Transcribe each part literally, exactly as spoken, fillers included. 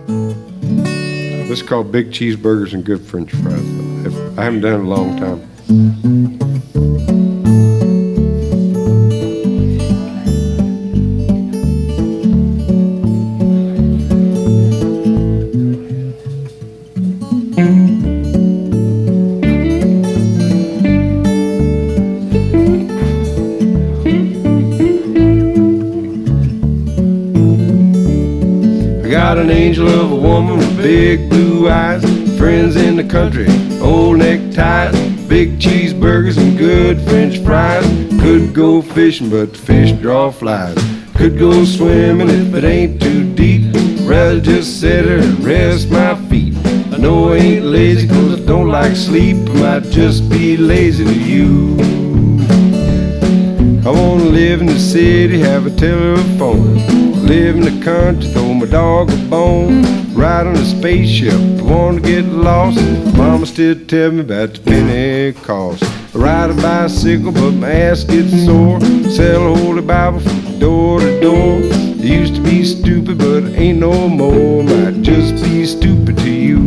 This is called Big Cheeseburgers and Good French Fries. I haven't done it in a long time. Got an angel of a woman with big blue eyes, friends in the country, old neckties, big cheeseburgers and good French fries. Could go fishing, but the fish draw flies. Could go swimming if it ain't too deep. Rather just sit here and rest my feet. I know I ain't lazy 'cause I don't like sleep. I might just be lazy to you. I wanna live in the city, have a telephone. Live in the country, throw my dog a bone. Ride on a spaceship, I wanna get lost. Mama still tell me about the Pentecost. I ride a bicycle, but my ass gets sore. Sell a holy Bible from door to door. I used to be stupid, but ain't no more. Might just be stupid to you.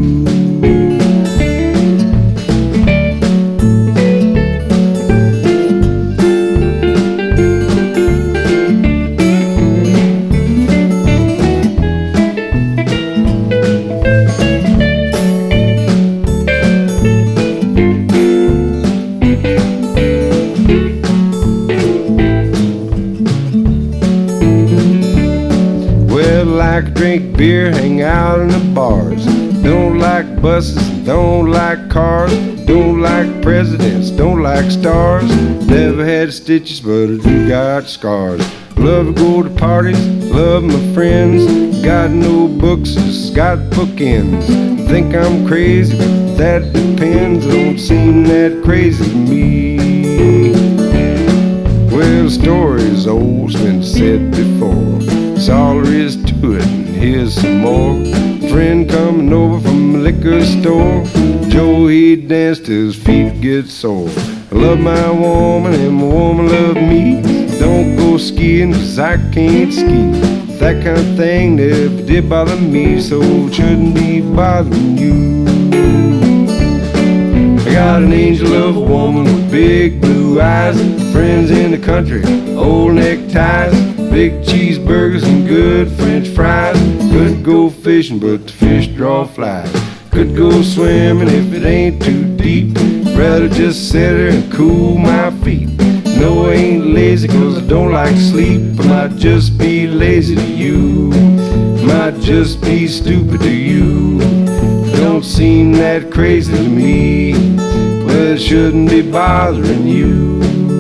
Like drink beer, hang out in the bars. Don't like buses, don't like cars. Don't like presidents, don't like stars. Never had stitches, but I do got scars. Love to go to parties, love my friends. Got no books, just got bookends. Think I'm crazy, but that depends. Don't seem that crazy to me. Well, the story's old, it's been said before. That's all there is to it, and here's some more. Friend coming over from the liquor store. Joe, he danced till his feet get sore. I love my woman and my woman love me. Don't go skiing 'cause I can't ski. That kind of thing never did bother me, so it shouldn't be bothering you. I got an angel of a woman with big blue eyes. Friends in the country, old neckties, big cheeseburgers and good French fries. Could go fishing, but the fish draw flies. Could go swimming if it ain't too deep. Rather just sit there and cool my feet. No, I ain't lazy 'cause I don't like sleep. I might just be lazy to you. Might just be stupid to you. Don't seem that crazy to me. Well, it shouldn't be bothering you.